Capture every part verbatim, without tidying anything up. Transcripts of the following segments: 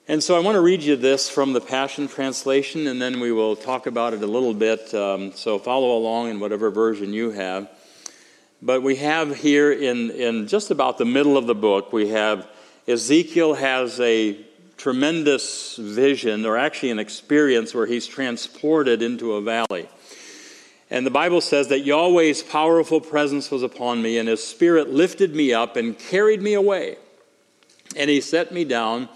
And so I want to read you this from the Passion Translation, and then we will talk about it a little bit. Um, so follow along in whatever version you have. But we have here in, in just about the middle of the book, we have Ezekiel has a tremendous vision, or actually an experience, where he's transported into a valley. And the Bible says that Yahweh's powerful presence was upon me, and his spirit lifted me up and carried me away. And he set me down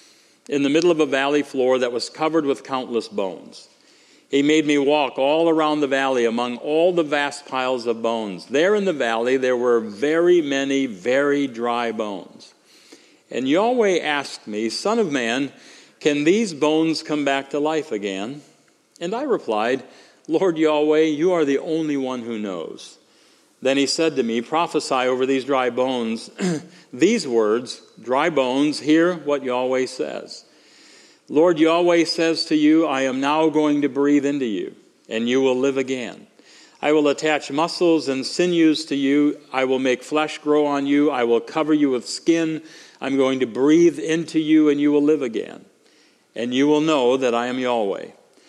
in the middle of a valley floor that was covered with countless bones. He made me walk all around the valley among all the vast piles of bones. There in the valley there were very many very dry bones. And Yahweh asked me, Son of man, can these bones come back to life again? And I replied, Lord Yahweh, you are the only one who knows. Then he said to me, prophesy over these dry bones. These words, dry bones, hear what Yahweh says. Lord Yahweh says to you, I am now going to breathe into you, and you will live again. I will attach muscles and sinews to you. I will make flesh grow on you. I will cover you with skin. I'm going to breathe into you, and you will live again. And you will know that I am Yahweh.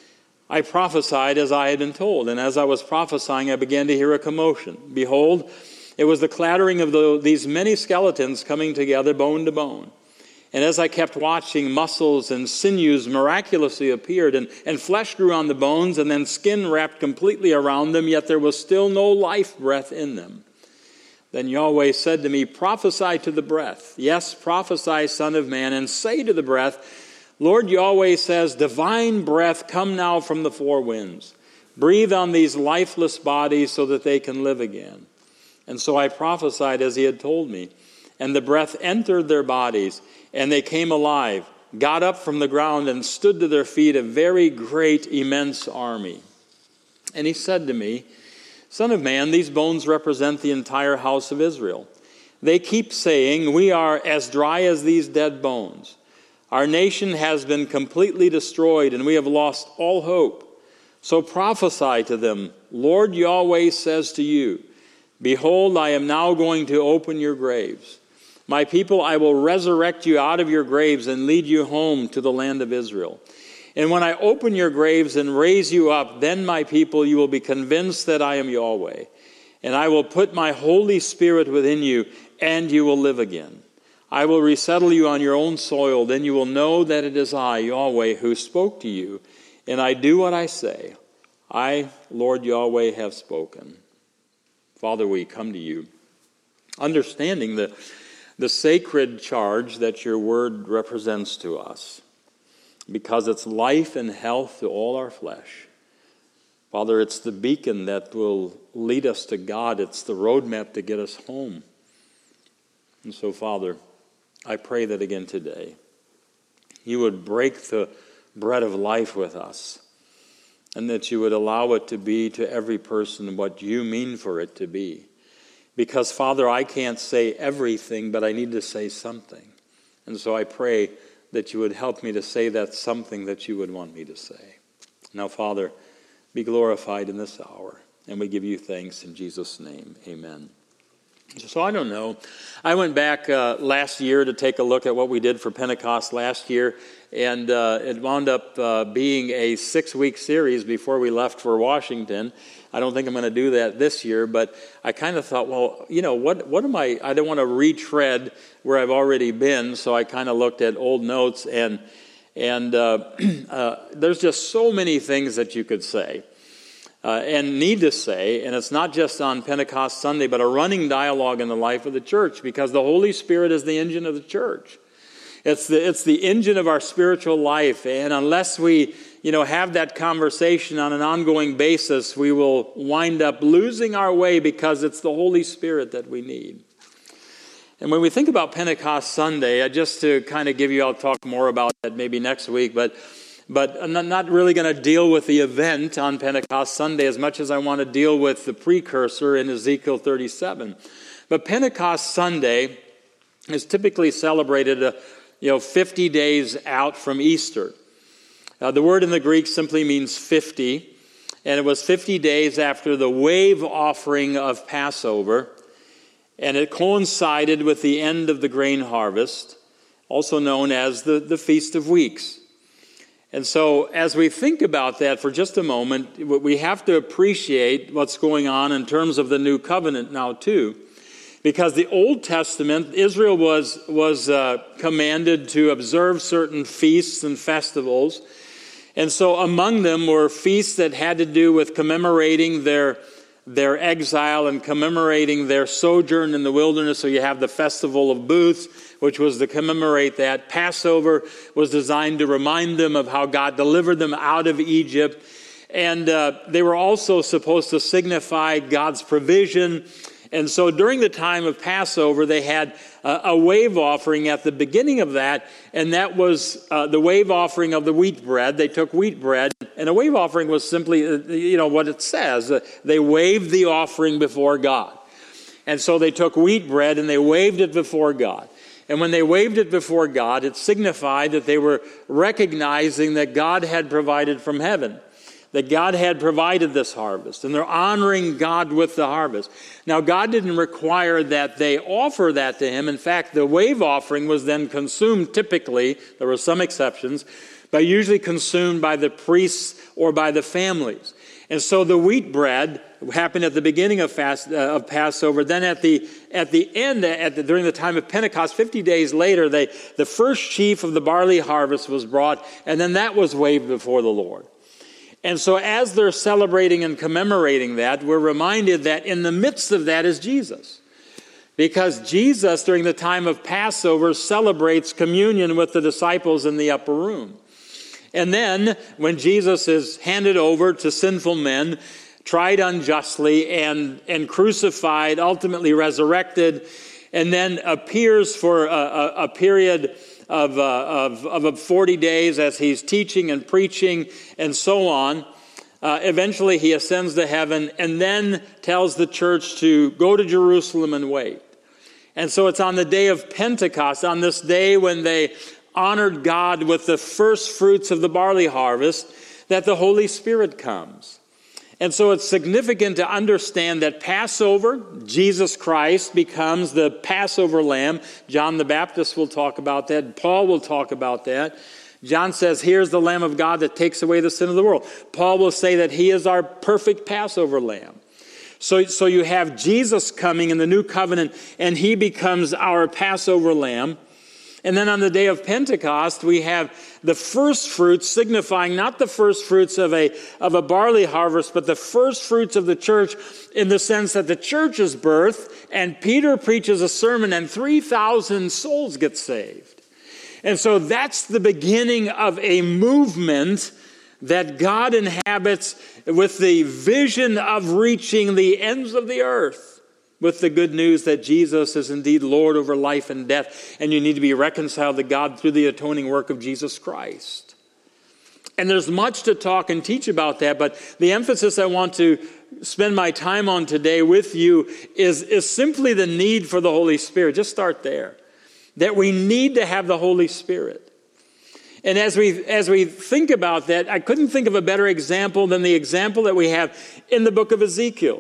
I prophesied as I had been told, and as I was prophesying, I began to hear a commotion. Behold, it was the clattering of the, these many skeletons coming together, bone to bone. And as I kept watching, muscles and sinews miraculously appeared, and, and flesh grew on the bones, and then skin wrapped completely around them, yet there was still no life breath in them. Then Yahweh said to me, prophesy to the breath. Yes, prophesy, Son of man, and say to the breath, Lord Yahweh says, divine breath, come now from the four winds. Breathe on these lifeless bodies so that they can live again. And so I prophesied as he had told me. And the breath entered their bodies, and they came alive, got up from the ground, and stood to their feet, a very great, immense army. And he said to me, Son of man, these bones represent the entire house of Israel. They keep saying, we are as dry as these dead bones. Our nation has been completely destroyed, and we have lost all hope. So prophesy to them, Lord Yahweh says to you, behold, I am now going to open your graves. My people, I will resurrect you out of your graves and lead you home to the land of Israel. And when I open your graves and raise you up, then, my people, you will be convinced that I am Yahweh. And I will put my Holy Spirit within you, and you will live again. I will resettle you on your own soil. Then you will know that it is I, Yahweh, who spoke to you. And I do what I say. I, Lord Yahweh, have spoken. Father, we come to you, understanding the, the sacred charge that your word represents to us, because it's life and health to all our flesh. Father, it's the beacon that will lead us to God. It's the roadmap to get us home. And so, Father, I pray that again today, you would break the bread of life with us, and that you would allow it to be to every person what you mean for it to be. Because, Father, I can't say everything, but I need to say something. And so I pray that you would help me to say that something that you would want me to say. Now, Father, be glorified in this hour, and we give you thanks in Jesus' name. Amen. So I don't know. I went back uh, last year to take a look at what we did for Pentecost last year, and uh, it wound up uh, being a six-week series before we left for Washington. I don't think I'm going to do that this year, but I kind of thought, well, you know, what what am I, I don't want to retread where I've already been, so I kind of looked at old notes, and, and uh, uh, there's just so many things that you could say. Uh, and need to say, and it's not just on Pentecost Sunday, but a running dialogue in the life of the church, because the Holy Spirit is the engine of the church. It's the it's the engine of our spiritual life, and unless we, you know, have that conversation on an ongoing basis, we will wind up losing our way, because it's the Holy Spirit that we need. And when we think about Pentecost Sunday, just to kind of give you, I'll talk more about that maybe next week, but But I'm not really going to deal with the event on Pentecost Sunday as much as I want to deal with the precursor in Ezekiel thirty-seven. But Pentecost Sunday is typically celebrated, uh, you know, fifty days out from Easter. Uh, the word in the Greek simply means fifty, and it was fifty days after the wave offering of Passover, and it coincided with the end of the grain harvest. also known as the, the Feast of Weeks. And so as we think about that for just a moment, we have to appreciate what's going on in terms of the new covenant now too. Because the Old Testament, Israel was, was uh, commanded to observe certain feasts and festivals. And so among them were feasts that had to do with commemorating their, their exile and commemorating their sojourn in the wilderness. So you have the Festival of Booths, which was to commemorate that. Passover was designed to remind them of how God delivered them out of Egypt. And uh, they were also supposed to signify God's provision. And so during the time of Passover, they had a, a wave offering at the beginning of that, and that was uh, the wave offering of the wheat bread. They took wheat bread, and a wave offering was simply, uh, you know, what it says. Uh, they waved the offering before God. And so they took wheat bread, and they waved it before God. And when they waved it before God, it signified that they were recognizing that God had provided from heaven, that God had provided this harvest, and they're honoring God with the harvest. Now, God didn't require that they offer that to him. In fact, the wave offering was then consumed typically, there were some exceptions, but usually consumed by the priests or by the families. And so the wheat bread happened at the beginning of, fast, uh, of Passover. Then at the at the end, at the, during the time of Pentecost, fifty days later, they, the first sheaf of the barley harvest was brought, and then that was waved before the Lord. And so as they're celebrating and commemorating that, we're reminded that in the midst of that is Jesus. Because Jesus, during the time of Passover, celebrates communion with the disciples in the upper room. And then, when Jesus is handed over to sinful men, tried unjustly, and, and crucified, ultimately resurrected, and then appears for a, a, a period Of, uh, of, of forty days as he's teaching and preaching and so on. Uh, eventually he ascends to heaven and then tells the church to go to Jerusalem and wait. And so it's on the day of Pentecost, on this day when they honored God with the first fruits of the barley harvest, that the Holy Spirit comes. And so it's significant to understand that Passover, Jesus Christ becomes the Passover lamb. John the Baptist will talk about that. Paul will talk about that. John says, here's the Lamb of God that takes away the sin of the world. Paul will say that he is our perfect Passover lamb. So, so you have Jesus coming in the new covenant, and he becomes our Passover lamb. And then on the day of Pentecost, we have the first fruits, signifying not the first fruits of a, of a barley harvest, but the first fruits of the church, in the sense that the church is birthed, and Peter preaches a sermon, and three thousand souls get saved. And so that's the beginning of a movement that God inhabits with the vision of reaching the ends of the earth, with the good news that Jesus is indeed Lord over life and death, and you need to be reconciled to God through the atoning work of Jesus Christ. And there's much to talk and teach about that, but the emphasis I want to spend my time on today with you is, is simply the need for the Holy Spirit. Just start there. That we need to have the Holy Spirit. And as we as we think about that, I couldn't think of a better example than the example that we have in the book of Ezekiel.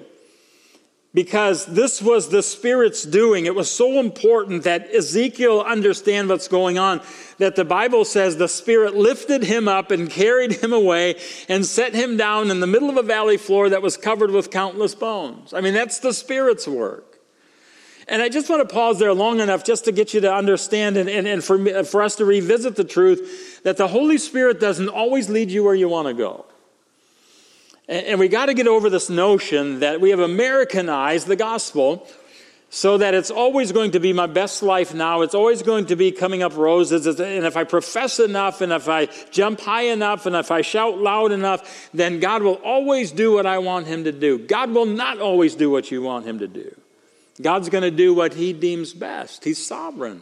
Because this was the Spirit's doing. It was so important that Ezekiel understand what's going on, that the Bible says the Spirit lifted him up and carried him away and set him down in the middle of a valley floor that was covered with countless bones. I mean, that's the Spirit's work. And I just want to pause there long enough just to get you to understand and, and, and for, me, for us to revisit the truth that the Holy Spirit doesn't always lead you where you want to go. And we got to get over this notion that we have Americanized the gospel so that it's always going to be my best life now. It's always going to be coming up roses. And if I profess enough, and if I jump high enough, and if I shout loud enough, then God will always do what I want him to do. God will not always do what you want him to do. God's going to do what he deems best. He's sovereign.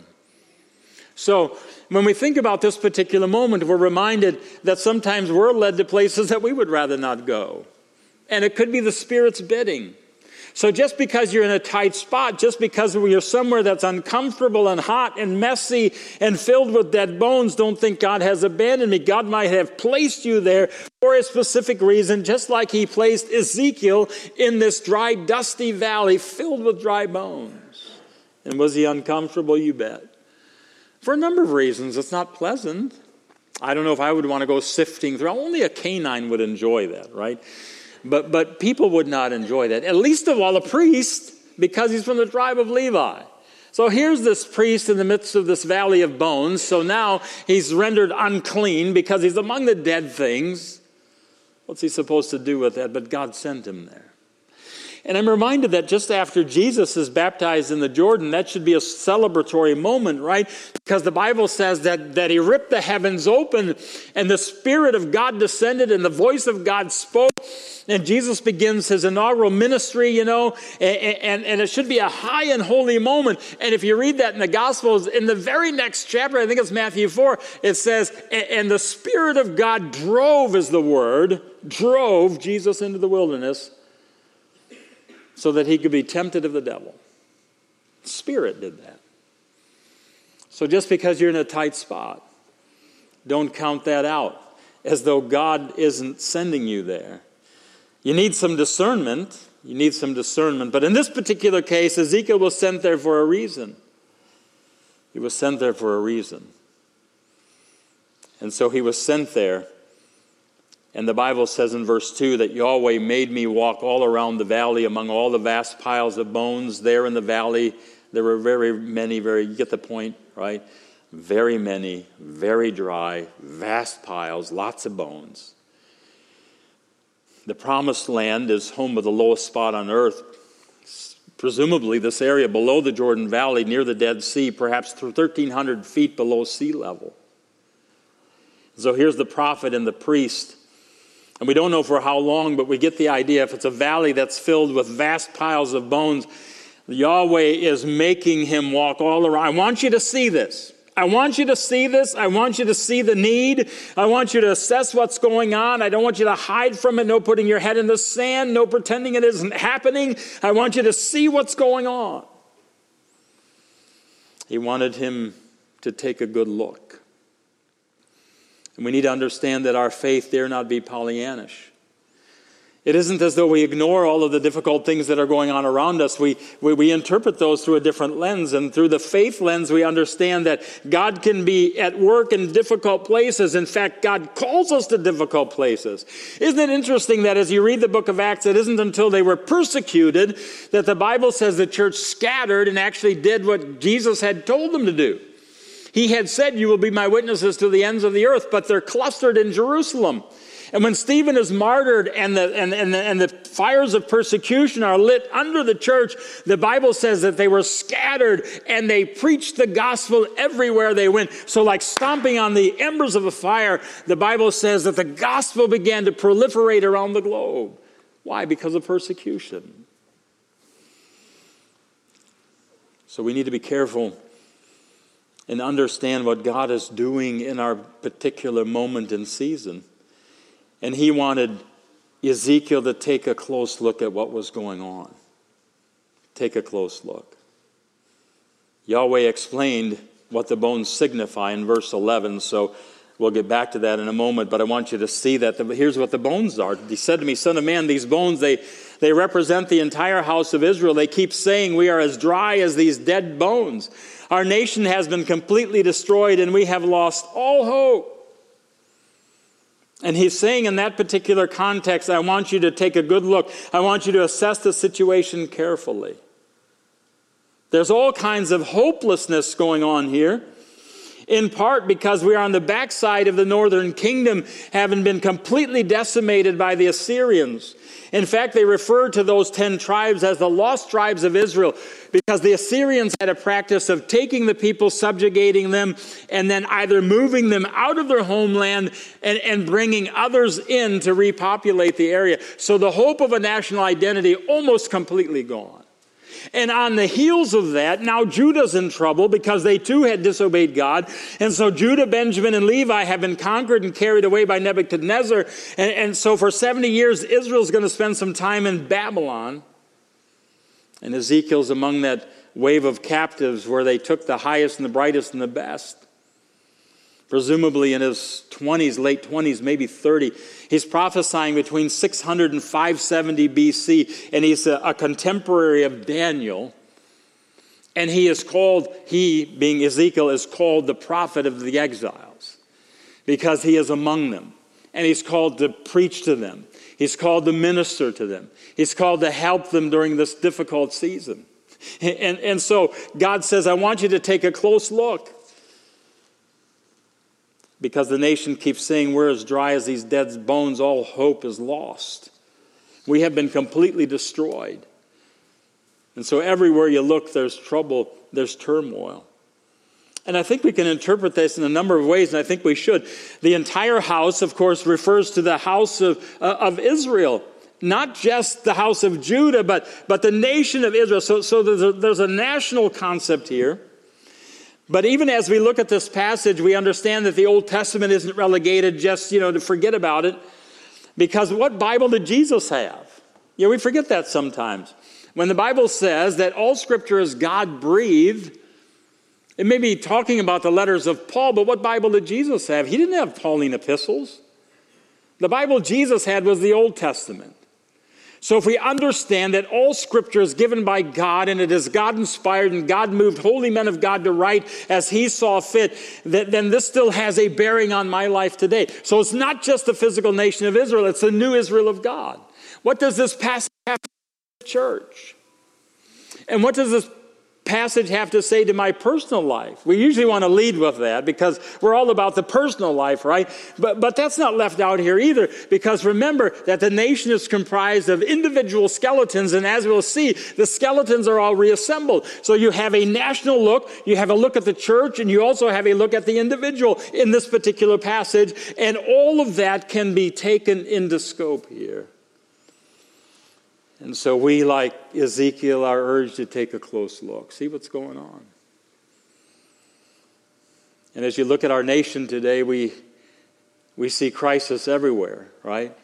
So when we think about this particular moment, we're reminded that sometimes we're led to places that we would rather not go. And it could be the Spirit's bidding. So just because you're in a tight spot, just because you're somewhere that's uncomfortable and hot and messy and filled with dead bones, don't think God has abandoned me. God might have placed you there for a specific reason, just like he placed Ezekiel in this dry, dusty valley filled with dry bones. And was he uncomfortable? You bet. For a number of reasons, it's not pleasant. I don't know if I would want to go sifting through. Only a canine would enjoy that, right? But but people would not enjoy that. At least of all, a priest, because he's from the tribe of Levi. So here's this priest in the midst of this valley of bones. So now he's rendered unclean because he's among the dead things. What's he supposed to do with that? But God sent him there. And I'm reminded that just after Jesus is baptized in the Jordan, that should be a celebratory moment, right? Because the Bible says that, that he ripped the heavens open and the Spirit of God descended and the voice of God spoke. And Jesus begins his inaugural ministry, you know, and, and, and it should be a high and holy moment. And if you read that in the Gospels, in the very next chapter, I think it's Matthew four, it says, and the Spirit of God drove, is the word, drove Jesus into the wilderness so that he could be tempted of the devil. Spirit did that. So just because you're in a tight spot, don't count that out as though God isn't sending you there. You need some discernment. You need some discernment. But in this particular case, Ezekiel was sent there for a reason. He was sent there for a reason. And so he was sent there. And the Bible says in verse two that Yahweh made me walk all around the valley among all the vast piles of bones. There in the valley, there were very many, very, you get the point, right? Very many, very dry, vast piles, lots of bones. The promised land is home of the lowest spot on earth. Presumably this area below the Jordan Valley near the Dead Sea, perhaps thirteen hundred feet below sea level. So here's the prophet and the priest. And we don't know for how long, but we get the idea. If it's a valley that's filled with vast piles of bones, Yahweh is making him walk all around. I want you to see this. I want you to see this. I want you to see the need. I want you to assess what's going on. I don't want you to hide from it. No putting your head in the sand. No pretending it isn't happening. I want you to see what's going on. He wanted him to take a good look. And we need to understand that our faith dare not be Pollyannish. It isn't as though we ignore all of the difficult things that are going on around us. We, we, we interpret those through a different lens. And through the faith lens, we understand that God can be at work in difficult places. In fact, God calls us to difficult places. Isn't it interesting that as you read the book of Acts, it isn't until they were persecuted that the Bible says the church scattered and actually did what Jesus had told them to do. He had said, you will be my witnesses to the ends of the earth, but they're clustered in Jerusalem. And when Stephen is martyred and the, and, and, the, and the fires of persecution are lit under the church, the Bible says that they were scattered and they preached the gospel everywhere they went. So like stomping on the embers of a fire, the Bible says that the gospel began to proliferate around the globe. Why? Because of persecution. So we need to be careful and understand what God is doing in our particular moment and season. And he wanted Ezekiel to take a close look at what was going on. Take a close look. Yahweh explained what the bones signify in verse eleven, so we'll get back to that in a moment, but I want you to see that. The, here's what the bones are. He said to me, Son of man, these bones, they, they represent the entire house of Israel. They keep saying, we are as dry as these dead bones. Our nation has been completely destroyed and we have lost all hope. And he's saying in that particular context, I want you to take a good look. I want you to assess the situation carefully. There's all kinds of hopelessness going on here, in part because we are on the backside of the northern kingdom, having been completely decimated by the Assyrians. In fact, they refer to those ten tribes as the lost tribes of Israel because the Assyrians had a practice of taking the people, subjugating them, and then either moving them out of their homeland and, and bringing others in to repopulate the area. So the hope of a national identity almost completely gone. And on the heels of that, now Judah's in trouble because they too had disobeyed God. And so Judah, Benjamin, and Levi have been conquered and carried away by Nebuchadnezzar. And, and so for seventy years, Israel's going to spend some time in Babylon. And Ezekiel's among that wave of captives where they took the highest and the brightest and the best. Presumably in his twenties, late twenties, maybe thirty. He's prophesying between six hundred and five seventy B C, and he's a, a contemporary of Daniel. And he is called, he being Ezekiel, is called the prophet of the exiles because he is among them. And he's called to preach to them. He's called to minister to them. He's called to help them during this difficult season. And, and so God says, I want you to take a close look. Because the nation keeps saying, we're as dry as these dead bones, all hope is lost. We have been completely destroyed. And so everywhere you look, there's trouble, there's turmoil. And I think we can interpret this in a number of ways, and I think we should. The entire house, of course, refers to the house of, uh, of Israel. Not just the house of Judah, but, but the nation of Israel. So, so there's, a, there's a national concept here. But even as we look at this passage, we understand that the Old Testament isn't relegated just, you know, to forget about it. Because what Bible did Jesus have? You know, we forget that sometimes. When the Bible says that all Scripture is God-breathed, it may be talking about the letters of Paul, but what Bible did Jesus have? He didn't have Pauline epistles. The Bible Jesus had was the Old Testament. So if we understand that all Scripture is given by God and it is God-inspired and God moved holy men of God to write as he saw fit, that, then this still has a bearing on my life today. So it's not just the physical nation of Israel, it's the new Israel of God. What does this passage have to say to the church? And what does this passage have to say to my personal life? We usually want to lead with that because we're all about the personal life, right? But, but that's not left out here either, because remember that the nation is comprised of individual skeletons, and as we'll see, the skeletons are all reassembled. So you have a national look, you have a look at the church, and you also have a look at the individual in this particular passage, and all of that can be taken into scope here. And so we, like Ezekiel, are urged to take a close look, see what's going on. And as you look at our nation today, we we see crisis everywhere, right?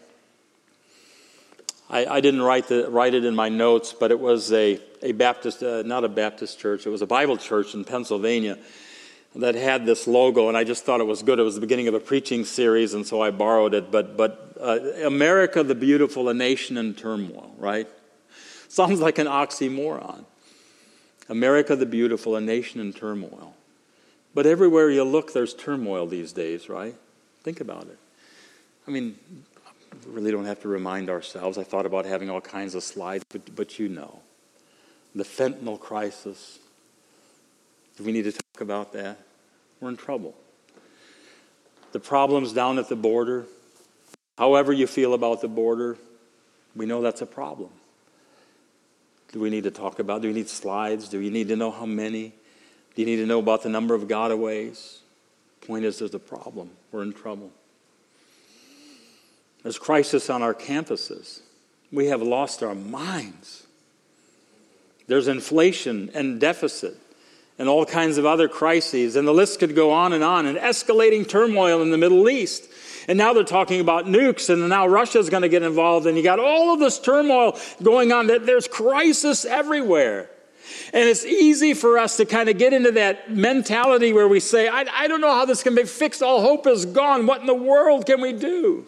I, I didn't write the write it in my notes, but it was a a Baptist, uh, not a Baptist church. It was a Bible church in Pennsylvania that had this logo, and I just thought it was good. It was the beginning of a preaching series, and so I borrowed it. But but uh, America the Beautiful, a nation in turmoil, right? Sounds like an oxymoron. America the Beautiful, a nation in turmoil. But everywhere you look, there's turmoil these days, right? Think about it. I mean, we really don't have to remind ourselves. I thought about having all kinds of slides, but, but you know. The fentanyl crisis. Do we need to talk about that? We're in trouble. The problems down at the border. However you feel about the border, we know that's a problem. Do we need to talk about? Do we need slides? Do you need to know how many? Do you need to know about the number of gotaways? Point is, there's a problem. We're in trouble. There's crisis on our campuses. We have lost our minds. There's inflation and deficit and all kinds of other crises. And the list could go on and on. And escalating turmoil in the Middle East. And now they're talking about nukes, and now Russia's going to get involved, and you got all of this turmoil going on. There's crisis everywhere. And it's easy for us to kind of get into that mentality where we say, I, I don't know how this can be fixed. All hope is gone. What in the world can we do?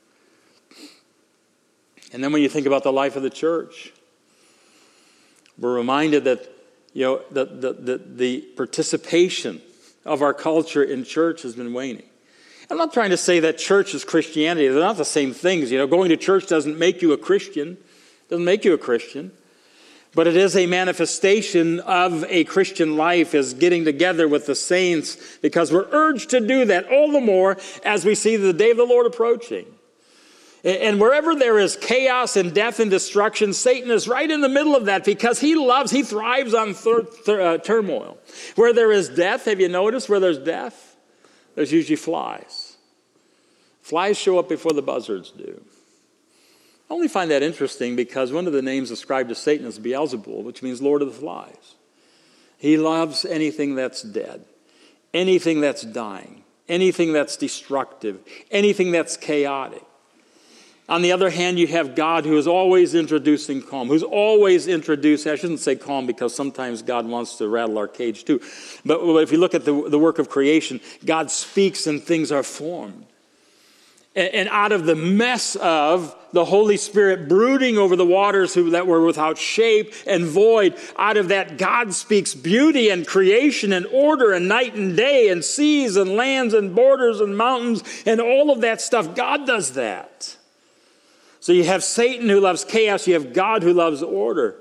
And then when you think about the life of the church, we're reminded that, you know, the, the, the, the participation of our culture in church has been waning. I'm not trying to say that church is Christianity. They're not the same things. You know, going to church doesn't make you a Christian. It doesn't make you a Christian. But it is a manifestation of a Christian life, is getting together with the saints, because we're urged to do that all the more as we see the day of the Lord approaching. And wherever there is chaos and death and destruction, Satan is right in the middle of that, because he loves, he thrives on thir- thir- uh, turmoil. Where there is death, have you noticed where there's death? There's usually flies. Flies show up before the buzzards do. I only find that interesting because one of the names ascribed to Satan is Beelzebul, which means Lord of the Flies. He loves anything that's dead, anything that's dying, anything that's destructive, anything that's chaotic. On the other hand, you have God, who is always introducing calm, who's always introduced, I shouldn't say calm because sometimes God wants to rattle our cage too. But if you look at the, the work of creation, God speaks and things are formed. And out of the mess of the Holy Spirit brooding over the waters who, that were without shape and void, out of that God speaks beauty and creation and order and night and day and seas and lands and borders and mountains and all of that stuff. God does that. So you have Satan who loves chaos. You have God who loves order.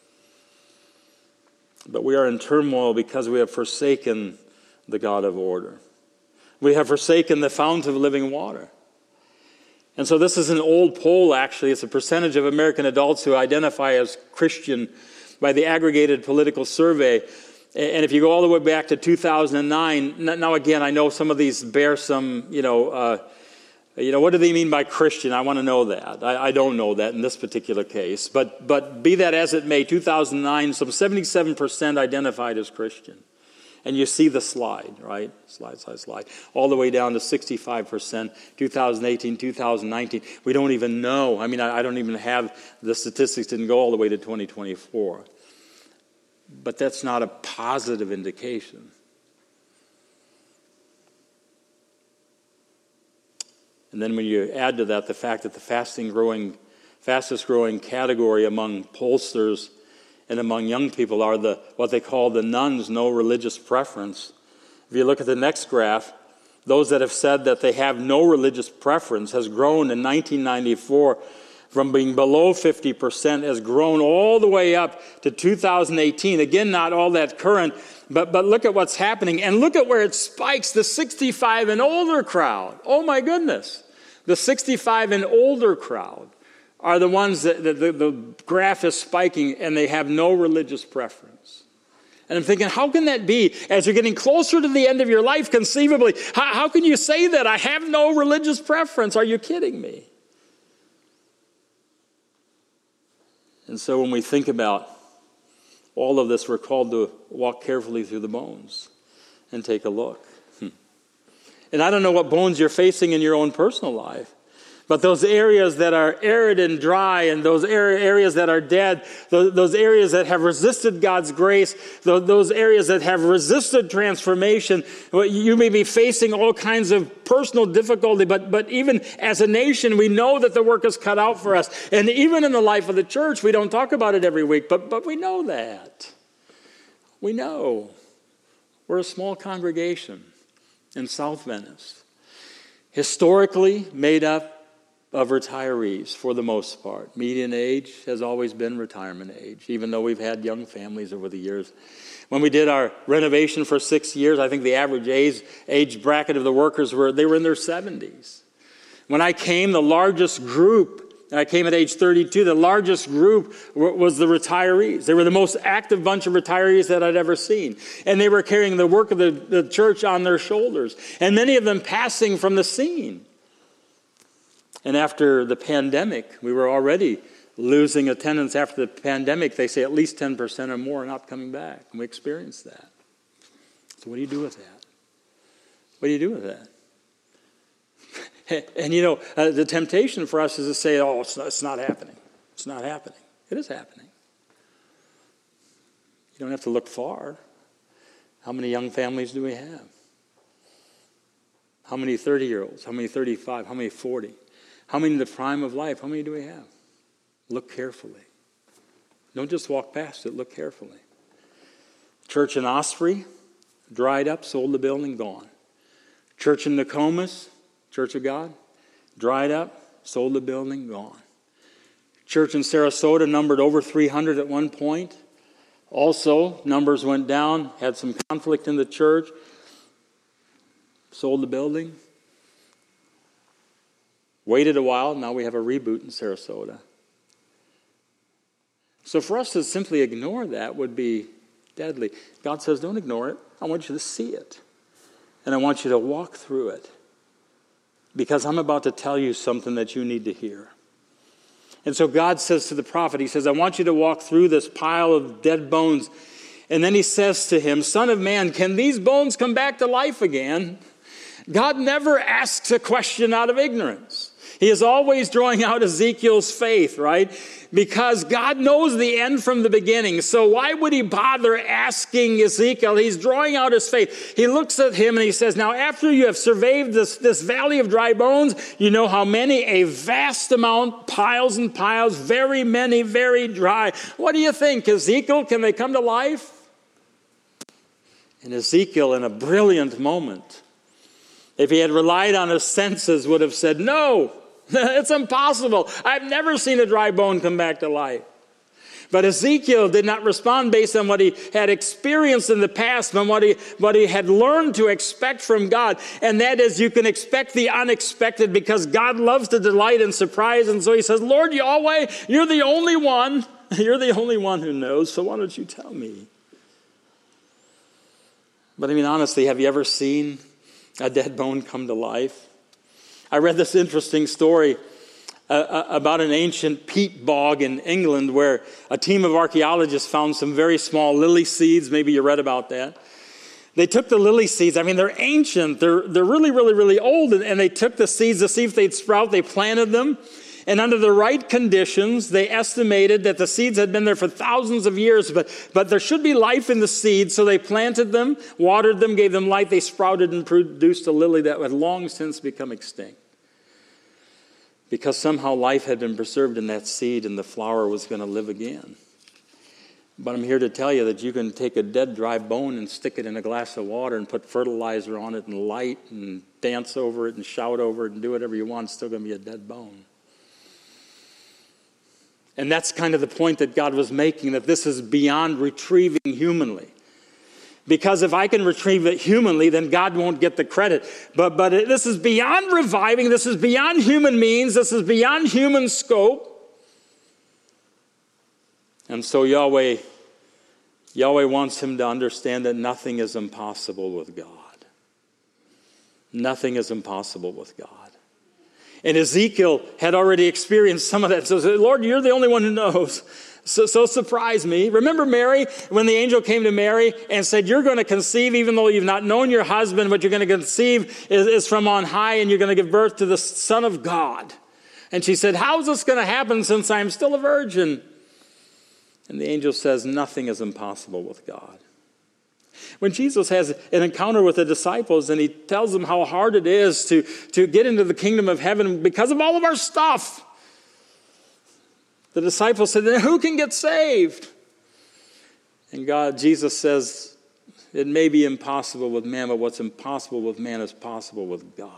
But we are in turmoil because we have forsaken the God of order. We have forsaken the fount of living water. And so this is an old poll, actually. It's a percentage of American adults who identify as Christian by the Aggregated Political Survey. And if you go all the way back to two thousand nine, now again, I know some of these bear some, you know, uh, you know, what do they mean by Christian? I want to know that. I, I don't know that in this particular case. But, but be that as it may, two thousand nine, some seventy-seven percent identified as Christian. And you see the slide, right? Slide, slide, slide. All the way down to sixty-five percent, two thousand eighteen, two thousand nineteen. We don't even know. I mean, I, I don't even have, the statistics didn't go all the way to twenty twenty-four. But that's not a positive indication. And then when you add to that the fact that the fasting growing, fastest growing category among pollsters and among young people are the what they call the nones, no religious preference. If you look at the next graph, those that have said that they have no religious preference has grown in nineteen ninety-four from being below fifty percent, has grown all the way up to two thousand eighteen. Again, not all that current, but, but look at what's happening. And look at where it spikes, the sixty-five and older crowd. Oh my goodness. The sixty-five and older crowd are the ones that the, the, the graph is spiking, and they have no religious preference. And I'm thinking, how can that be? As you're getting closer to the end of your life, conceivably, how, how can you say that? I have no religious preference. Are you kidding me? And so when we think about all of this, we're called to walk carefully through the bones and take a look. Hmm. And I don't know what bones you're facing in your own personal life. But those areas that are arid and dry, and those areas that are dead, those areas that have resisted God's grace, those areas that have resisted transformation, you may be facing all kinds of personal difficulty, but, but even as a nation, we know that the work is cut out for us. And even in the life of the church, we don't talk about it every week, but, but we know that. We know. We're a small congregation in South Venice, historically made up of retirees for the most part. Median age has always been retirement age, even though we've had young families over the years. When we did our renovation for six years, I think the average age, age bracket of the workers were, they were in their seventies. When I came, the largest group, I came at age thirty-two, the largest group was the retirees. They were the most active bunch of retirees that I'd ever seen. And they were carrying the work of the, the church on their shoulders. And many of them passing from the scene. And after the pandemic, we were already losing attendance after the pandemic. They say at least ten percent or more are not coming back. And we experienced that. So what do you do with that? What do you do with that? And you know, uh, the temptation for us is to say, oh, it's not, it's not happening. It's not happening. It is happening. You don't have to look far. How many young families do we have? How many thirty-year-olds? How many thirty-five? How many forty? How many in the prime of life? How many do we have? Look carefully. Don't just walk past it. Look carefully. Church in Osprey, dried up, sold the building, gone. Church in Nokomis, Church of God, dried up, sold the building, gone. Church in Sarasota numbered over three hundred at one point. Also, numbers went down, had some conflict in the church, sold the building. Waited a while, now we have a reboot in Sarasota. So for us to simply ignore that would be deadly. God says, don't ignore it. I want you to see it. And I want you to walk through it. Because I'm about to tell you something that you need to hear. And so God says to the prophet, he says, I want you to walk through this pile of dead bones. And then he says to him, Son of man, can these bones come back to life again? God never asks a question out of ignorance. He is always drawing out Ezekiel's faith, right? because God knows the end from the beginning. So why would he bother asking Ezekiel? He's drawing out his faith. He looks at him and he says, now after you have surveyed this, this valley of dry bones, you know how many? A vast amount, piles and piles, very many, very dry. What do you think, Ezekiel? Can they come to life? And Ezekiel, in a brilliant moment, if he had relied on his senses, would have said, no. It's impossible. I've never seen a dry bone come back to life. But Ezekiel did not respond based on what he had experienced in the past, but what he, what he had learned to expect from God. And that is, you can expect the unexpected because God loves to delight and surprise. And so he says, Lord Yahweh, you're the only one. You're the only one who knows, so why don't you tell me? But I mean, honestly, have you ever seen a dead bone come to life? I read this interesting story uh, about an ancient peat bog in England where a team of archaeologists found some very small lily seeds. Maybe you read about that. They took the lily seeds. I mean, they're ancient. They're, they're really, really, really old. And, and they took the seeds to see if they'd sprout. They planted them. And under the right conditions, they estimated that the seeds had been there for thousands of years, but, but there should be life in the seeds, so they planted them, watered them, gave them light. They sprouted and produced a lily that had long since become extinct. Because somehow life had been preserved in that seed and the flower was going to live again. But I'm here to tell you that you can take a dead, dry bone and stick it in a glass of water and put fertilizer on it and light and dance over it and shout over it and do whatever you want. It's still going to be a dead bone. And that's kind of the point that God was making, that this is beyond retrieving humanly. Because if I can retrieve it humanly, then God won't get the credit. But, but it, this is beyond reviving. This is beyond human means. This is beyond human scope. And so Yahweh, Yahweh wants him to understand that nothing is impossible with God. Nothing is impossible with God. And Ezekiel had already experienced some of that. So, Lord, you're the only one who knows. So, so surprise me. Remember Mary, when the angel came to Mary and said, you're going to conceive, even though you've not known your husband, what you're going to conceive is, is from on high, and you're going to give birth to the Son of God. And she said, how is this going to happen since I'm still a virgin? And the angel says, nothing is impossible with God. When Jesus has an encounter with the disciples and he tells them how hard it is to, to get into the kingdom of heaven because of all of our stuff, the disciples said, then who can get saved? And God, Jesus says, it may be impossible with man, but what's impossible with man is possible with God.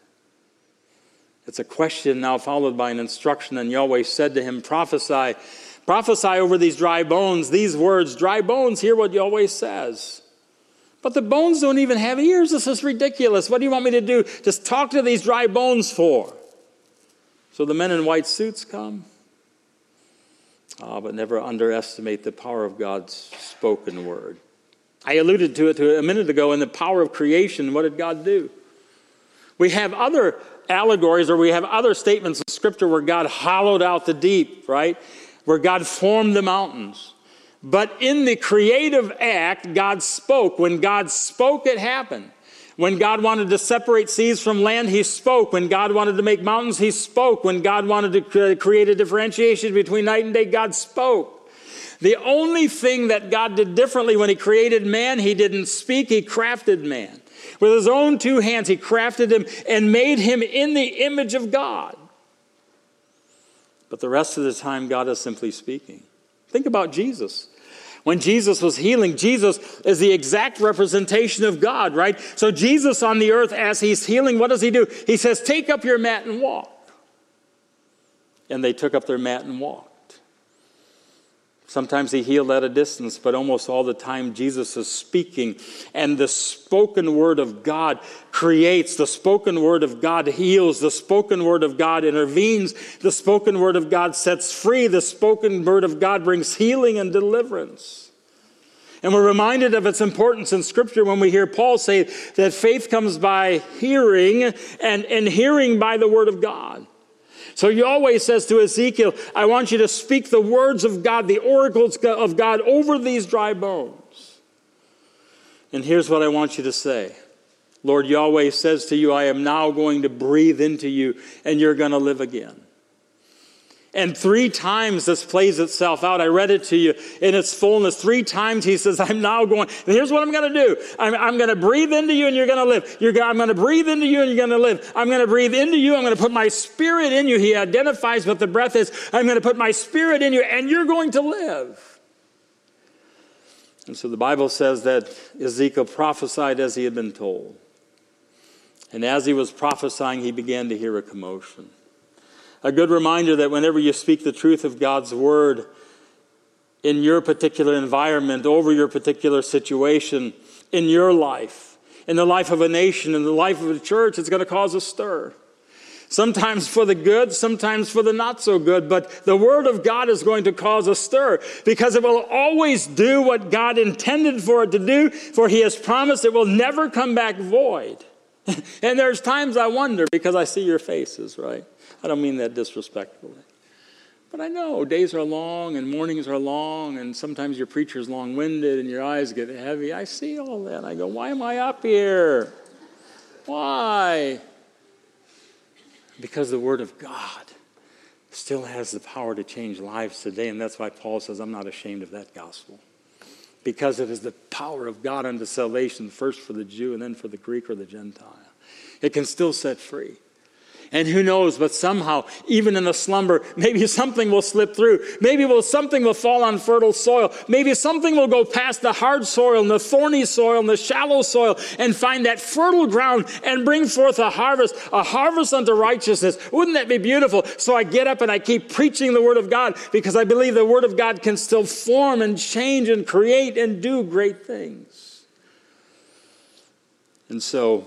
It's a question now followed by an instruction, and Yahweh said to him, prophesy, prophesy over these dry bones, these words, dry bones, hear what Yahweh says. But the bones don't even have ears. This is ridiculous. What do you want me to do? Just talk to these dry bones for? So the men in white suits come. Ah, but never underestimate the power of God's spoken word. I alluded to it to a minute ago in the power of creation. What did God do? We have other allegories, or we have other statements in Scripture where God hollowed out the deep, right? Where God formed the mountains. But in the creative act, God spoke. When God spoke, it happened. When God wanted to separate seas from land, he spoke. When God wanted to make mountains, he spoke. When God wanted to create a differentiation between night and day, God spoke. The only thing that God did differently when he created man, he didn't speak, he crafted man. With his own two hands, he crafted him and made him in the image of God. But the rest of the time, God is simply speaking. Think about Jesus. When Jesus was healing, Jesus is the exact representation of God, right? So Jesus on the earth, as he's healing, what does he do? He says, take up your mat and walk. And they took up their mat and walked. Sometimes he healed at a distance, but almost all the time Jesus is speaking. And the spoken word of God creates. The spoken word of God heals. The spoken word of God intervenes. The spoken word of God sets free. The spoken word of God brings healing and deliverance. And we're reminded of its importance in Scripture when we hear Paul say that faith comes by hearing, and, and hearing by the word of God. So Yahweh says to Ezekiel, I want you to speak the words of God, the oracles of God over these dry bones. And here's what I want you to say. Lord Yahweh says to you, I am now going to breathe into you and you're going to live again. And three times this plays itself out. I read it to you in its fullness. Three times he says, I'm now going, and here's what I'm going to do. I'm, I'm going to breathe into you and you're going to live. You're, I'm going to breathe into you and you're going to live. I'm going to breathe into you. I'm going to put my spirit in you. He identifies what the breath is. I'm going to put my spirit in you and you're going to live. And so the Bible says that Ezekiel prophesied as he had been told. And as he was prophesying, he began to hear a commotion. A good reminder that whenever you speak the truth of God's word in your particular environment, over your particular situation, in your life, in the life of a nation, in the life of a church, it's going to cause a stir. Sometimes for the good, sometimes for the not so good, but the word of God is going to cause a stir because it will always do what God intended for it to do, for he has promised it will never come back void. And there's times I wonder because I see your faces, right? I don't mean that disrespectfully. But I know days are long and mornings are long and sometimes your preacher's long-winded and your eyes get heavy. I see all that. I go, why am I up here? Why? Because the Word of God still has the power to change lives today. And that's why Paul says, I'm not ashamed of that gospel. Because it is the power of God unto salvation, first for the Jew and then for the Greek or the Gentile. It can still set free. And who knows, but somehow, even in a slumber, maybe something will slip through. Maybe will, something will fall on fertile soil. Maybe something will go past the hard soil and the thorny soil and the shallow soil and find that fertile ground and bring forth a harvest, a harvest unto righteousness. Wouldn't that be beautiful? So I get up and I keep preaching the Word of God because I believe the Word of God can still form and change and create and do great things. And so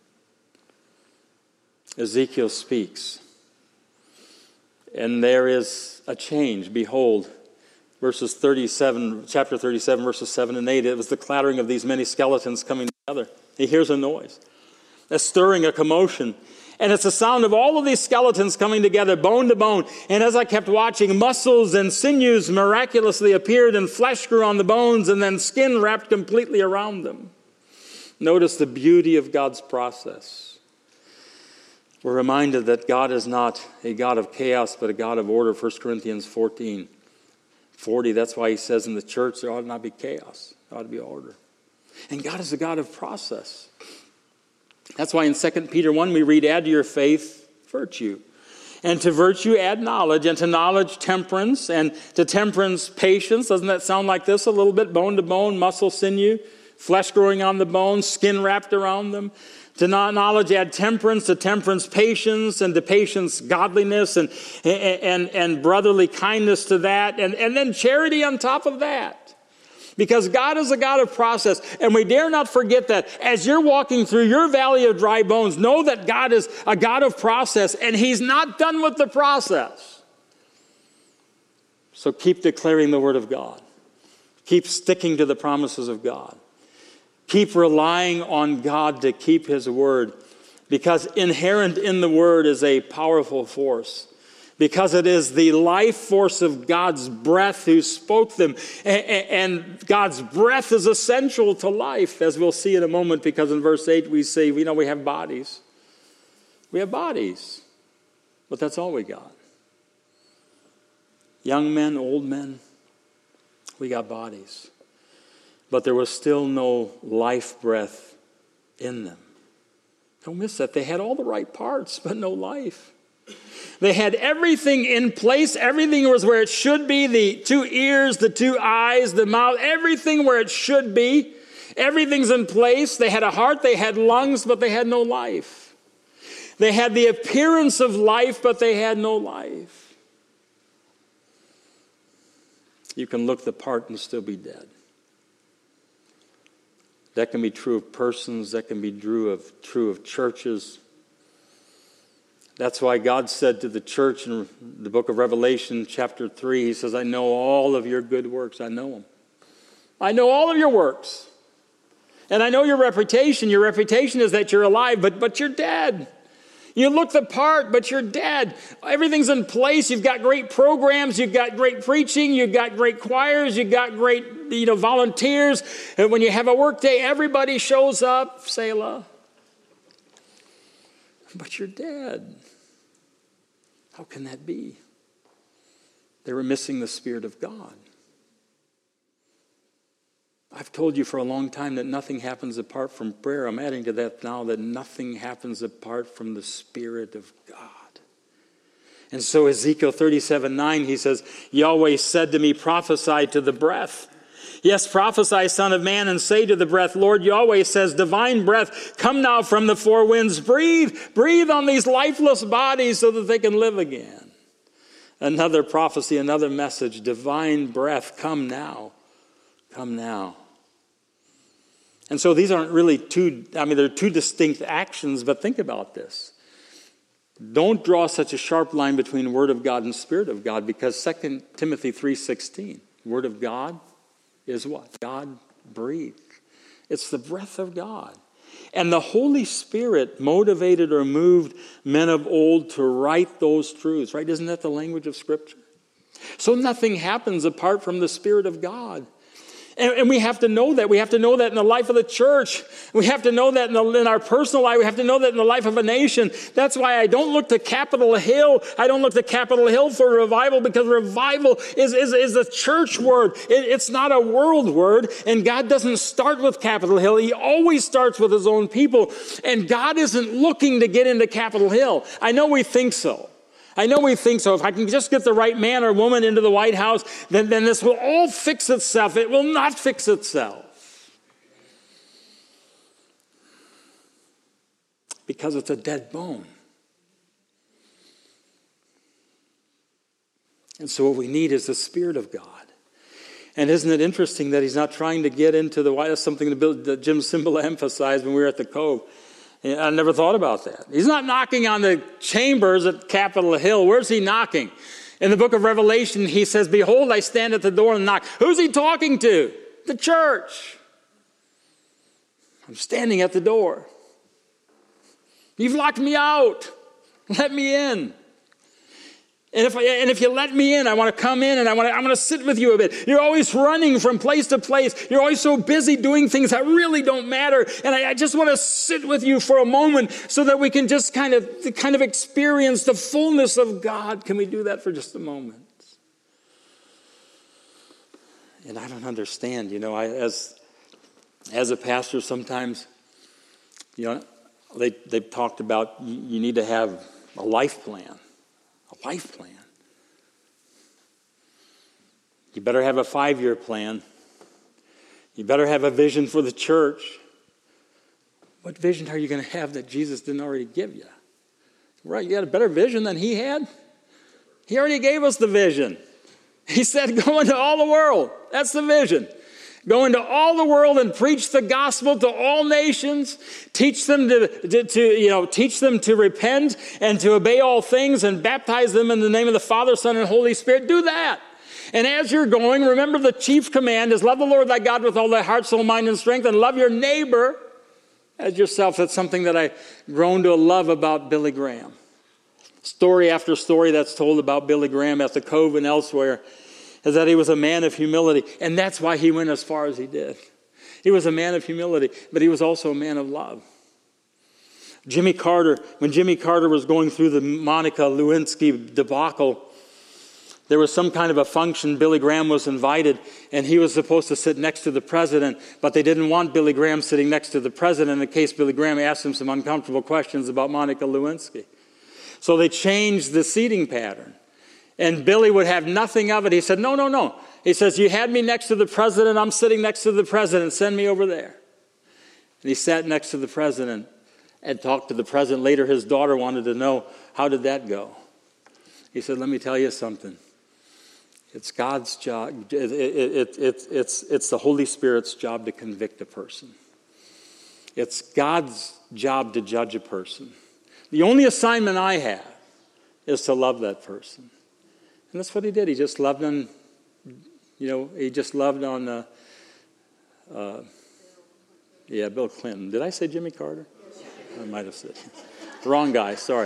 Ezekiel speaks, and there is a change. Behold, verses thirty-seven, chapter thirty-seven, verses seven and eight, it was the clattering of these many skeletons coming together. He hears a noise, a stirring, a commotion, and it's the sound of all of these skeletons coming together, bone to bone. And as I kept watching, muscles and sinews miraculously appeared, and flesh grew on the bones, and then skin wrapped completely around them. Notice the beauty of God's process. We're reminded that God is not a God of chaos, but a God of order. First Corinthians fourteen, forty, that's why he says in the church there ought not be chaos. There ought to be order. And God is a God of process. That's why in Second Peter one we read, add to your faith virtue. And to virtue add knowledge, and to knowledge temperance, and to temperance patience. Doesn't that sound like this a little bit? Bone to bone, muscle, sinew, flesh growing on the bones, skin wrapped around them. To knowledge add temperance, to temperance patience, and to patience godliness, and, and, and brotherly kindness to that, and, and then charity on top of that. Because God is a God of process, and we dare not forget that as you're walking through your valley of dry bones, know that God is a God of process, and he's not done with the process. So keep declaring the Word of God. Keep sticking to the promises of God. Keep relying on God to keep his word, because inherent in the word is a powerful force, because it is the life force of God's breath who spoke them. And God's breath is essential to life, as we'll see in a moment, because in verse eight we say, we know we have bodies. We have bodies, but that's all we got. Young men, old men, we got bodies. But there was still no life breath in them. Don't miss that. They had all the right parts, but no life. They had everything in place. Everything was where it should be. The two ears, the two eyes, the mouth, everything where it should be. Everything's in place. They had a heart, they had lungs, but they had no life. They had the appearance of life, but they had no life. You can look the part and still be dead. That can be true of persons. That can be true of, true of churches. That's why God said to the church in the book of Revelation, chapter three, he says, I know all of your good works. I know them. I know all of your works. And I know your reputation. Your reputation is that you're alive, but, but you're dead. You look the part, but you're dead. Everything's in place. You've got great programs. You've got great preaching. You've got great choirs. You've got great, you know, volunteers. And when you have a work day, everybody shows up. Selah. But you're dead. How can that be? They were missing the Spirit of God. I've told you for a long time that nothing happens apart from prayer. I'm adding to that now that nothing happens apart from the Spirit of God. And so Ezekiel thirty-seven nine, he says, Yahweh said to me, prophesy to the breath. Yes, prophesy, son of man, and say to the breath, Lord Yahweh says, divine breath, come now from the four winds. Breathe, breathe on these lifeless bodies so that they can live again. Another prophecy, another message, divine breath, come now. Come now. And so these aren't really two, I mean, they're two distinct actions, but think about this. Don't draw such a sharp line between Word of God and Spirit of God, because Second Timothy three sixteen, Word of God is what? God breathed. It's the breath of God. And the Holy Spirit motivated or moved men of old to write those truths, right? Isn't that the language of Scripture? So nothing happens apart from the Spirit of God. And, and we have to know that. We have to know that in the life of the church. We have to know that in, the, in our personal life. We have to know that in the life of a nation. That's why I don't look to Capitol Hill. I don't look to Capitol Hill for revival, because revival is, is, is a church word. It, it's not a world word. And God doesn't start with Capitol Hill. He always starts with his own people. And God isn't looking to get into Capitol Hill. I know we think so. I know we think so. If I can just get the right man or woman into the White House, then, then this will all fix itself. It will not fix itself. Because it's a dead bone. And so what we need is the Spirit of God. And isn't it interesting that he's not trying to get into the White House, something that Jim Cymbala emphasized when we were at the Cove. I never thought about that. He's not knocking on the chambers at Capitol Hill. Where's he knocking? In the book of Revelation, he says, behold, I stand at the door and knock. Who's he talking to? The church. I'm standing at the door. You've locked me out. Let me in. And if, I, and if you let me in, I want to come in and I want to, I want to sit with you a bit. You're always running from place to place. You're always so busy doing things that really don't matter. And I, I just want to sit with you for a moment so that we can just kind of, kind of experience the fullness of God. Can we do that for just a moment? And I don't understand, you know, I, as, as a pastor, sometimes, you know, they, they've talked about you, you need to have a life plan. A life plan. You better have a five-year plan. You better have a vision for the church. What vision are you going to have that Jesus didn't already give you? Right, you got a better vision than he had? He already gave us the vision. He said, go into all the world. That's the vision. Go into all the world and preach the gospel to all nations. Teach them to, to, to, you know, teach them to repent and to obey all things, and baptize them in the name of the Father, Son, and Holy Spirit. Do that. And as you're going, remember the chief command is love the Lord thy God with all thy heart, soul, mind, and strength, and love your neighbor as yourself. That's something that I've grown to love about Billy Graham. Story after story that's told about Billy Graham at the Cove and elsewhere is that he was a man of humility. And that's why he went as far as he did. He was a man of humility, but he was also a man of love. Jimmy Carter, when Jimmy Carter was going through the Monica Lewinsky debacle, there was some kind of a function. Billy Graham was invited, and he was supposed to sit next to the president, but they didn't want Billy Graham sitting next to the president in case Billy Graham asked him some uncomfortable questions about Monica Lewinsky. So they changed the seating pattern. And Billy would have nothing of it. He said, no, no, no. He says, you had me next to the president. I'm sitting next to the president. Send me over there. And he sat next to the president and talked to the president. Later, his daughter wanted to know, how did that go? He said, let me tell you something. It's God's job. It, it, it, it, it's, it's the Holy Spirit's job to convict a person. It's God's job to judge a person. The only assignment I have is to love that person. And that's what he did. He just loved on, you know, he just loved on, uh, uh, yeah, Bill Clinton. Did I say Jimmy Carter? I might have said. The wrong guy, sorry.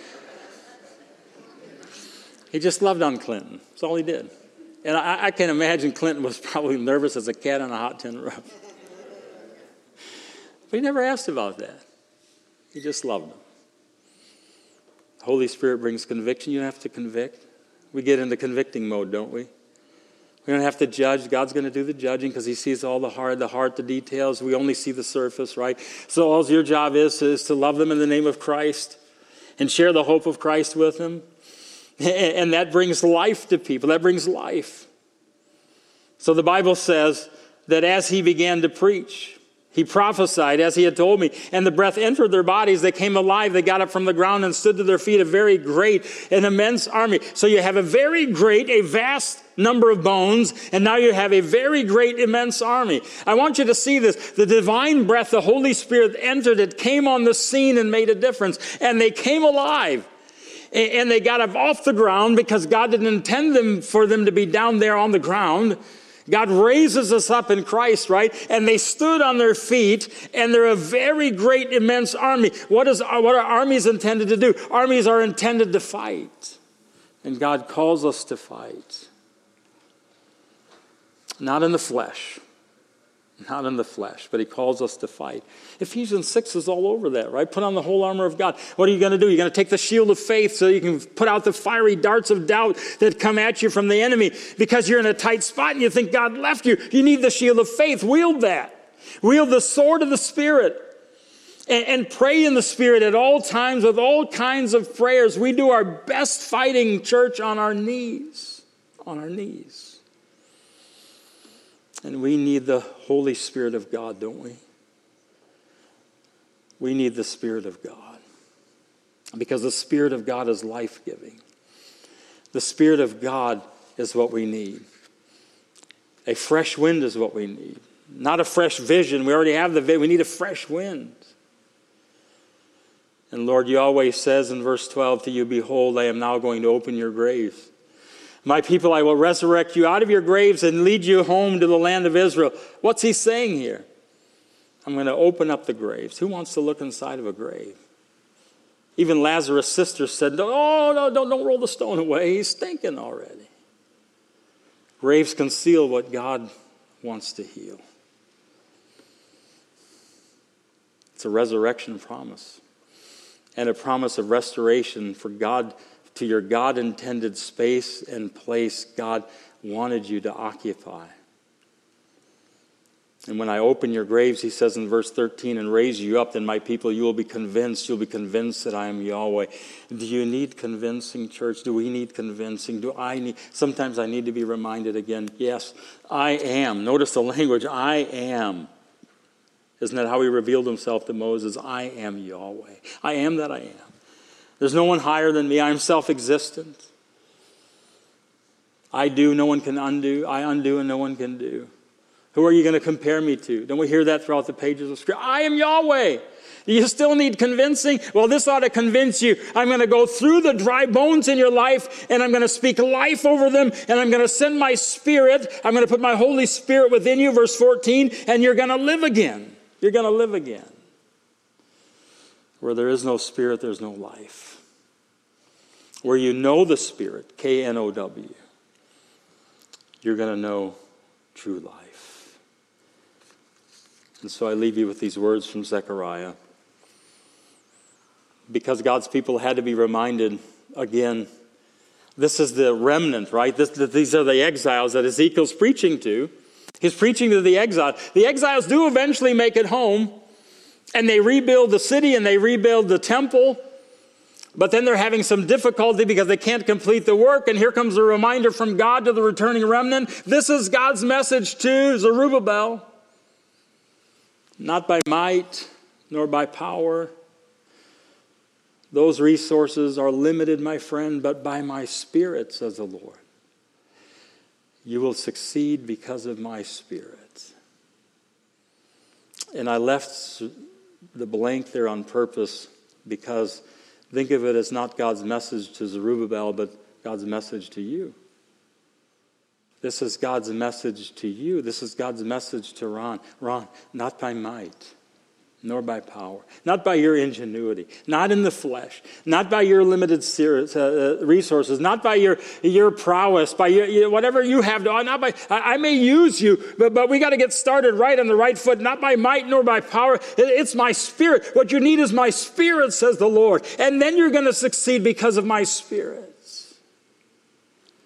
He just loved on Clinton. That's all he did. And I, I can imagine Clinton was probably nervous as a cat on a hot tin roof. But he never asked about that. He just loved him. The Holy Spirit brings conviction. You have to convict. we get into convicting mode, don't we? We don't have to judge. God's going to do the judging because he sees all the heart, the heart, the details. We only see the surface, right? So all your job is, is to love them in the name of Christ and share the hope of Christ with them. And that brings life to people. That brings life. So the Bible says that as he began to preach, he prophesied as he had told me, and the breath entered their bodies. They came alive. They got up from the ground and stood to their feet, a very great, an immense army. So you have a very great, a vast number of bones, and now you have a very great, immense army. I want you to see this. The divine breath, the Holy Spirit entered. It came on the scene and made a difference, and they came alive. And they got up off the ground because God didn't intend them for them to be down there on the ground. God raises us up in Christ, right? And they stood on their feet, and they're a very great, immense army. What is what are armies intended to do? Armies are intended to fight. And God calls us to fight. Not in the flesh. Not in the flesh, but he calls us to fight. Ephesians six is all over that, right? Put on the whole armor of God. What are you going to do? You're going to take the shield of faith so you can put out the fiery darts of doubt that come at you from the enemy because you're in a tight spot and you think God left you. You need the shield of faith. Wield that. Wield the sword of the Spirit. And, and pray in the Spirit at all times with all kinds of prayers. We do our best fighting, church, on our knees. On our knees. And we need the Holy Spirit of God, don't we? We need the Spirit of God. Because the Spirit of God is life-giving. The Spirit of God is what we need. A fresh wind is what we need. Not a fresh vision. We already have the vision. We need a fresh wind. And Lord Yahweh says in verse twelve to you, behold, I am now going to open your graves. My people, I will resurrect you out of your graves and lead you home to the land of Israel. What's he saying here? I'm going to open up the graves. Who wants to look inside of a grave? Even Lazarus' sister said, oh, no, don't, don't roll the stone away. He's stinking already. Graves conceal what God wants to heal. It's a resurrection promise and a promise of restoration for God to your God-intended space and place God wanted you to occupy. And when I open your graves, he says in verse thirteen, and raise you up, then my people, you will be convinced. You'll be convinced that I am Yahweh. Do you need convincing, church? Do we need convincing? Do I need? Sometimes I need to be reminded again. Yes, I am. Notice the language. I am. Isn't that how he revealed himself to Moses? I am Yahweh. I am that I am. There's no one higher than me. I am self-existent. I do, no one can undo. I undo, and no one can do. Who are you going to compare me to? Don't we hear that throughout the pages of Scripture? I am Yahweh. You still need convincing? Well, this ought to convince you. I'm going to go through the dry bones in your life, and I'm going to speak life over them, and I'm going to send my Spirit. I'm going to put my Holy Spirit within you, verse fourteen, and you're going to live again. You're going to live again. Where there is no Spirit, there's no life. Where you know the Spirit, K N O W, you're going to know true life. And so I leave you with these words from Zechariah. Because God's people had to be reminded again, this is the remnant, right? This, these are the exiles that Ezekiel's preaching to. He's preaching to the exiles. The exiles do eventually make it home, and they rebuild the city and they rebuild the temple. But then they're having some difficulty because they can't complete the work. And here comes a reminder from God to the returning remnant. This is God's message to Zerubbabel. Not by might, nor by power. Those resources are limited, my friend, but by my Spirit, says the Lord. You will succeed because of my Spirit. And I left the blank there on purpose because think of it as not God's message to Zerubbabel, but God's message to you. This is God's message to you. This is God's message to Ron. Ron, not by might, nor by power, not by your ingenuity, not in the flesh, not by your limited resources, not by your, your prowess, by your, whatever you have. To, not by, I, I may use you, but, but we got to get started right on the right foot, not by might nor by power. It, it's my Spirit. What you need is my Spirit, says the Lord. And then you're going to succeed because of my Spirit.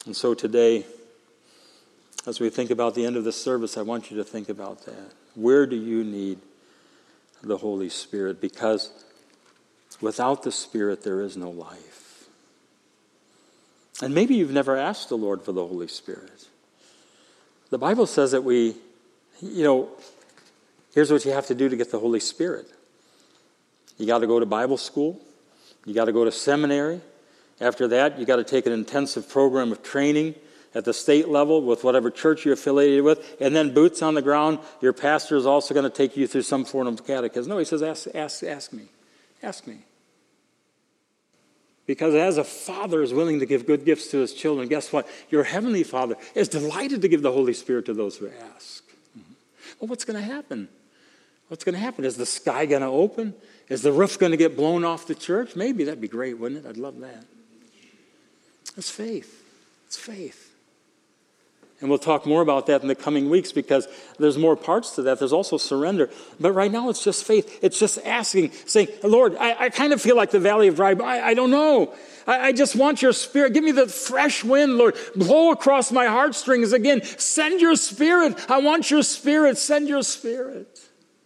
And so today, as we think about the end of the service, I want you to think about that. Where do you need the Holy Spirit? Because without the Spirit, there is no life. And maybe you've never asked the Lord for the Holy Spirit. The Bible says that we, you know, here's what you have to do to get the Holy Spirit. You got to go to Bible school. You got to go to seminary. After that, you got to take an intensive program of training at the state level with whatever church you're affiliated with, and then boots on the ground, your pastor is also going to take you through some form of catechism. No, he says, ask, ask, ask me. Ask me. Because as a father is willing to give good gifts to his children, guess what? Your heavenly Father is delighted to give the Holy Spirit to those who ask. Mm-hmm. Well, what's going to happen? What's going to happen? Is the sky going to open? Is the roof going to get blown off the church? Maybe. That'd be great, wouldn't it? I'd love that. It's faith. It's faith. And we'll talk more about that in the coming weeks because there's more parts to that. There's also surrender. But right now it's just faith. It's just asking, saying, Lord, I, I kind of feel like the valley of dry bones. I, I don't know. I, I just want your Spirit. Give me the fresh wind, Lord. Blow across my heartstrings again. Send your Spirit. I want your Spirit. Send your Spirit.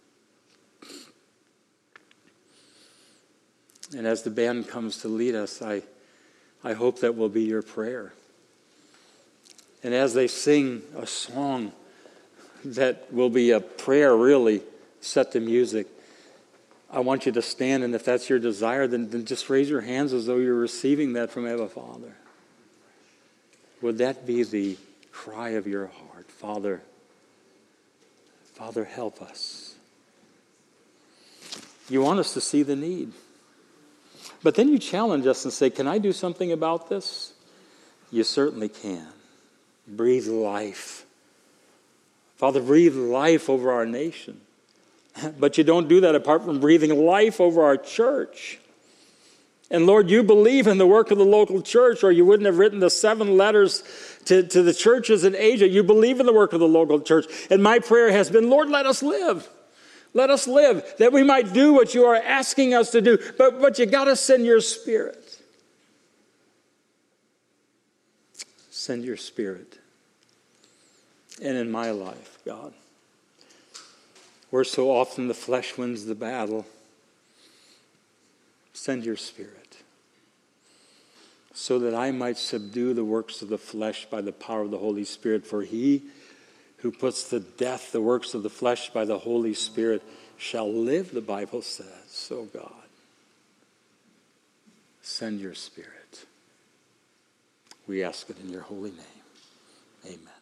And as the band comes to lead us, I, I hope that will be your prayer. And as they sing a song that will be a prayer really set to music, I want you to stand, and if that's your desire, then, then just raise your hands as though you're receiving that from Abba Father. Would that be the cry of your heart? Father, Father, help us. You want us to see the need. But then you challenge us and say, can I do something about this? You certainly can. Breathe life. Father, breathe life over our nation. But you don't do that apart from breathing life over our church. And Lord, you believe in the work of the local church, or you wouldn't have written the seven letters to, to the churches in Asia. You believe in the work of the local church. And my prayer has been, Lord, let us live. Let us live, that we might do what you are asking us to do. But, but you got to send your Spirit. Send your Spirit. And in my life, God, where so often the flesh wins the battle, send your Spirit so that I might subdue the works of the flesh by the power of the Holy Spirit. For he who puts to death the works of the flesh by the Holy Spirit shall live, the Bible says. So God, send your Spirit. We ask it in your holy name. Amen.